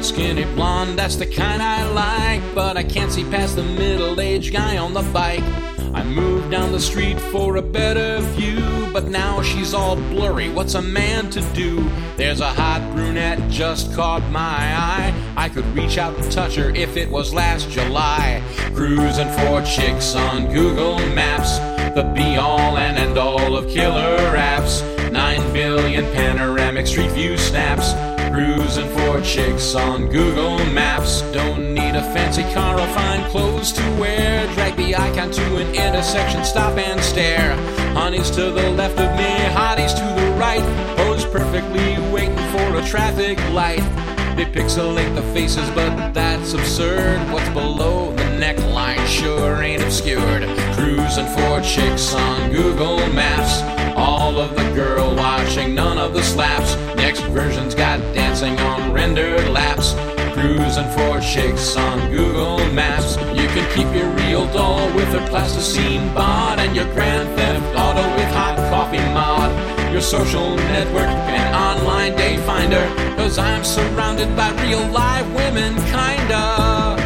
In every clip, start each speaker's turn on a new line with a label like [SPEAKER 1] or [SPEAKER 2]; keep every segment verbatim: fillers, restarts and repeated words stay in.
[SPEAKER 1] skinny blonde, that's the kind I like. But I can't see past the middle-aged guy on the bike. I moved down the street for a better view, but now she's all blurry. What's a man to do? There's a hot brunette just caught my eye. I could reach out and touch her if it was last July. Cruising for chicks on Google Maps, the be-all and end-all of killer apps. Nine billion panoramic street view snaps. Cruising for chicks on Google Maps. Don't need a fancy car or fine clothes to wear. Drag the icon to an intersection, stop and stare. Honeys to the left of me, hotties to the right. Pose perfectly, waiting for a traffic light. They pixelate the faces, but that's absurd. What's below the neckline sure ain't obscured. Cruising for chicks on Google Maps. All of the girl watching, none of the slaps. Next version's got dancing on rendered laps. Cruising for chicks on Google Maps. You can keep your real doll with her plasticine bod, and your Grand Theft Auto with hot coffee mod. Your social network and online day finder, 'cause I'm surrounded by real live women, kinda.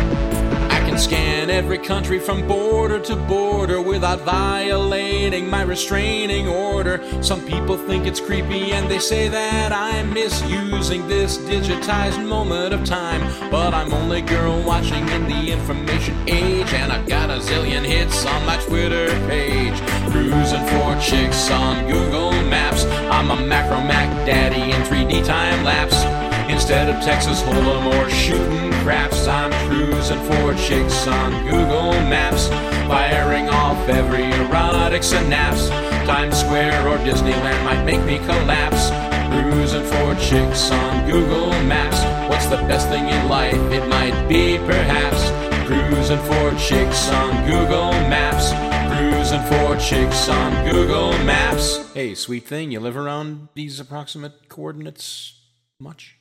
[SPEAKER 1] I can scan every country from border to border without violating my restraining order. Some people think it's creepy and they say that I'm misusing this digitized moment of time. But I'm only girl watching in the information age, and I've got a zillion hits on my Twitter page. Cruising for chicks on Google Maps. I'm a macro Mac daddy in three D time lapse. Instead of Texas Hold'em or shooting craps, I'm cruising for chicks on Google Maps, firing off every erotic synapse. Times Square or Disneyland might make me collapse. Cruising for chicks on Google Maps. What's the best thing in life? It might be perhaps cruising for chicks on Google Maps. Cruising for chicks on Google Maps. Hey, sweet thing, you live around these approximate coordinates much?